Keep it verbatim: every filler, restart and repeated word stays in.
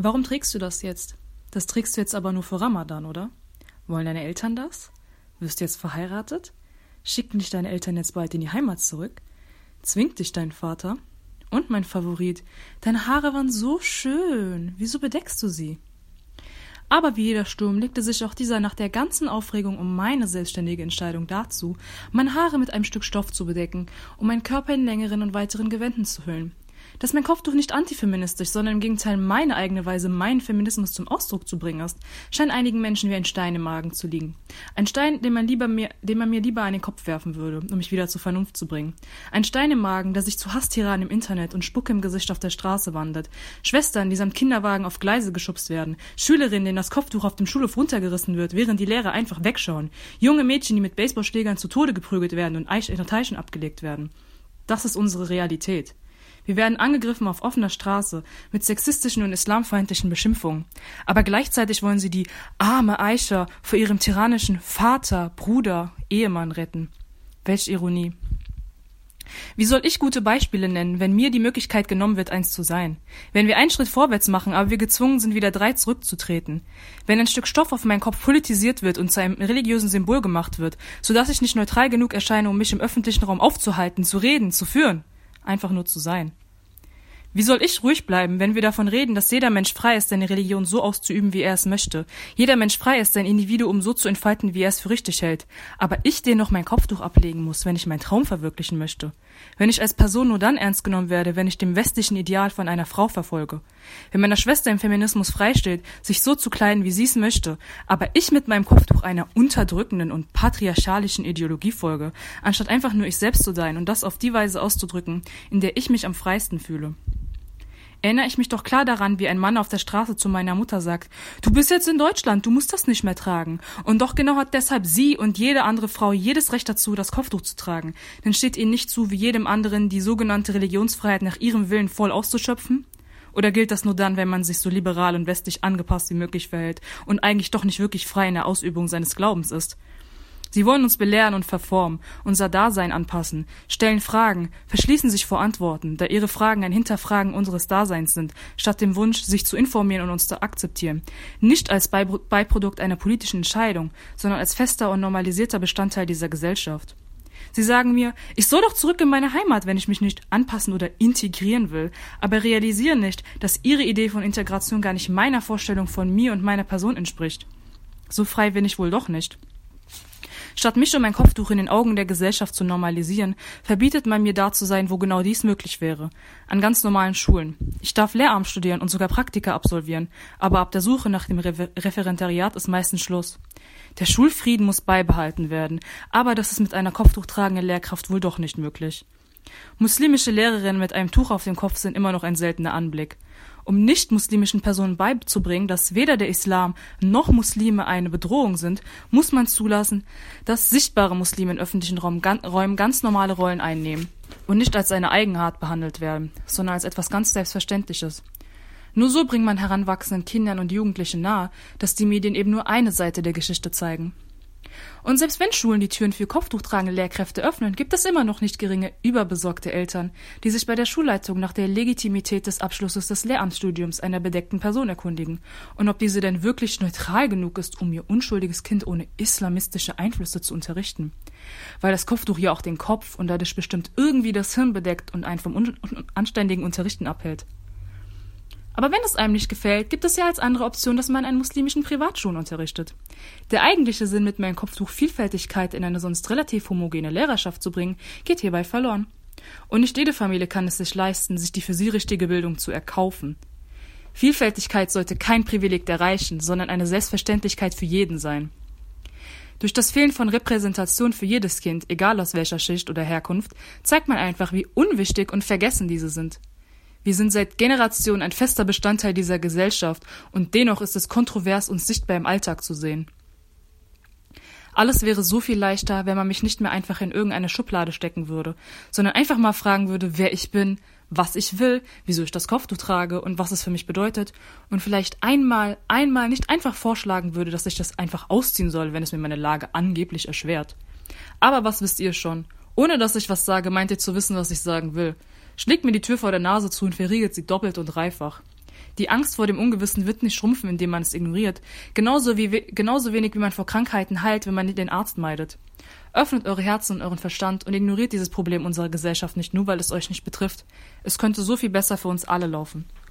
Warum trägst du das jetzt? Das trägst du jetzt aber nur für Ramadan, oder? Wollen deine Eltern das? Wirst du jetzt verheiratet? Schicken dich deine Eltern jetzt bald in die Heimat zurück? Zwingt dich dein Vater? Und mein Favorit, deine Haare waren so schön. Wieso bedeckst du sie? Aber wie jeder Sturm legte sich auch dieser nach der ganzen Aufregung um meine selbstständige Entscheidung dazu, meine Haare mit einem Stück Stoff zu bedecken, um meinen Körper in längeren und weiteren Gewänden zu hüllen. Dass mein Kopftuch nicht antifeministisch, sondern im Gegenteil meine eigene Weise, meinen Feminismus zum Ausdruck zu bringen ist, scheint einigen Menschen wie ein Stein im Magen zu liegen. Ein Stein, den man, lieber mir, den man mir lieber an den Kopf werfen würde, um mich wieder zur Vernunft zu bringen. Ein Stein im Magen, der sich zu Hasstiraden im Internet und Spucke im Gesicht auf der Straße wandelt. Schwestern, die samt Kinderwagen auf Gleise geschubst werden. Schülerinnen, denen das Kopftuch auf dem Schulhof runtergerissen wird, während die Lehrer einfach wegschauen. Junge Mädchen, die mit Baseballschlägern zu Tode geprügelt werden und Teichen abgelegt werden. Das ist unsere Realität. Wir werden angegriffen auf offener Straße mit sexistischen und islamfeindlichen Beschimpfungen. Aber gleichzeitig wollen sie die arme Aisha vor ihrem tyrannischen Vater, Bruder, Ehemann retten. Welch Ironie. Wie soll ich gute Beispiele nennen, wenn mir die Möglichkeit genommen wird, eins zu sein? Wenn wir einen Schritt vorwärts machen, aber wir gezwungen sind, wieder drei zurückzutreten? Wenn ein Stück Stoff auf meinen Kopf politisiert wird und zu einem religiösen Symbol gemacht wird, sodass ich nicht neutral genug erscheine, um mich im öffentlichen Raum aufzuhalten, zu reden, zu führen? Einfach nur zu sein. Wie soll ich ruhig bleiben, wenn wir davon reden, dass jeder Mensch frei ist, seine Religion so auszuüben, wie er es möchte? Jeder Mensch frei ist, sein Individuum so zu entfalten, wie er es für richtig hält. Aber ich den noch mein Kopftuch ablegen muss, wenn ich meinen Traum verwirklichen möchte. Wenn ich als Person nur dann ernst genommen werde, wenn ich dem westlichen Ideal von einer Frau verfolge. Wenn meiner Schwester im Feminismus freisteht, sich so zu kleiden, wie sie es möchte, aber ich mit meinem Kopftuch einer unterdrückenden und patriarchalischen Ideologie folge, anstatt einfach nur ich selbst zu sein und das auf die Weise auszudrücken, in der ich mich am freisten fühle. Erinnere ich mich doch klar daran, wie ein Mann auf der Straße zu meiner Mutter sagt, du bist jetzt in Deutschland, du musst das nicht mehr tragen. Und doch genau hat deshalb sie und jede andere Frau jedes Recht dazu, das Kopftuch zu tragen. Denn steht ihnen nicht zu, wie jedem anderen, die sogenannte Religionsfreiheit nach ihrem Willen voll auszuschöpfen? Oder gilt das nur dann, wenn man sich so liberal und westlich angepasst wie möglich verhält und eigentlich doch nicht wirklich frei in der Ausübung seines Glaubens ist? Sie wollen uns belehren und verformen, unser Dasein anpassen, stellen Fragen, verschließen sich vor Antworten, da ihre Fragen ein Hinterfragen unseres Daseins sind, statt dem Wunsch, sich zu informieren und uns zu akzeptieren. Nicht als Beiprodukt einer politischen Entscheidung, sondern als fester und normalisierter Bestandteil dieser Gesellschaft. Sie sagen mir, ich soll doch zurück in meine Heimat, wenn ich mich nicht anpassen oder integrieren will, aber realisieren nicht, dass ihre Idee von Integration gar nicht meiner Vorstellung von mir und meiner Person entspricht. So frei bin ich wohl doch nicht. Statt mich und mein Kopftuch in den Augen der Gesellschaft zu normalisieren, verbietet man mir da zu sein, wo genau dies möglich wäre. An ganz normalen Schulen. Ich darf Lehramt studieren und sogar Praktika absolvieren, aber ab der Suche nach dem Re- Referendariat ist meistens Schluss. Der Schulfrieden muss beibehalten werden, aber das ist mit einer kopftuchtragenden Lehrkraft wohl doch nicht möglich. Muslimische Lehrerinnen mit einem Tuch auf dem Kopf sind immer noch ein seltener Anblick. Um nicht-muslimischen Personen beizubringen, dass weder der Islam noch Muslime eine Bedrohung sind, muss man zulassen, dass sichtbare Muslime in öffentlichen Raum, gan- Räumen ganz normale Rollen einnehmen und nicht als eine Eigenart behandelt werden, sondern als etwas ganz Selbstverständliches. Nur so bringt man heranwachsenden Kindern und Jugendlichen nahe, dass die Medien eben nur eine Seite der Geschichte zeigen. Und selbst wenn Schulen die Türen für kopftuchtragende Lehrkräfte öffnen, gibt es immer noch nicht geringe, überbesorgte Eltern, die sich bei der Schulleitung nach der Legitimität des Abschlusses des Lehramtsstudiums einer bedeckten Person erkundigen und ob diese denn wirklich neutral genug ist, um ihr unschuldiges Kind ohne islamistische Einflüsse zu unterrichten. Weil das Kopftuch ja auch den Kopf und dadurch bestimmt irgendwie das Hirn bedeckt und einen vom un- anständigen Unterrichten abhält. Aber wenn es einem nicht gefällt, gibt es ja als andere Option, dass man an muslimischen Privatschulen unterrichtet. Der eigentliche Sinn, mit meinem Kopftuch Vielfältigkeit in eine sonst relativ homogene Lehrerschaft zu bringen, geht hierbei verloren. Und nicht jede Familie kann es sich leisten, sich die für sie richtige Bildung zu erkaufen. Vielfältigkeit sollte kein Privileg der Reichen, sondern eine Selbstverständlichkeit für jeden sein. Durch das Fehlen von Repräsentation für jedes Kind, egal aus welcher Schicht oder Herkunft, zeigt man einfach, wie unwichtig und vergessen diese sind. Wir sind seit Generationen ein fester Bestandteil dieser Gesellschaft und dennoch ist es kontrovers und sichtbar im Alltag zu sehen. Alles wäre so viel leichter, wenn man mich nicht mehr einfach in irgendeine Schublade stecken würde, sondern einfach mal fragen würde, wer ich bin, was ich will, wieso ich das Kopftuch trage und was es für mich bedeutet und vielleicht einmal, einmal nicht einfach vorschlagen würde, dass ich das einfach ausziehen soll, wenn es mir meine Lage angeblich erschwert. Aber was wisst ihr schon? Ohne dass ich was sage, meint ihr zu wissen, was ich sagen will. Schlägt mir die Tür vor der Nase zu und verriegelt sie doppelt und dreifach. Die Angst vor dem Ungewissen wird nicht schrumpfen, indem man es ignoriert. Genauso, wie, genauso wenig, wie man vor Krankheiten heilt, wenn man den Arzt meidet. Öffnet eure Herzen und euren Verstand und ignoriert dieses Problem unserer Gesellschaft nicht nur, weil es euch nicht betrifft. Es könnte so viel besser für uns alle laufen.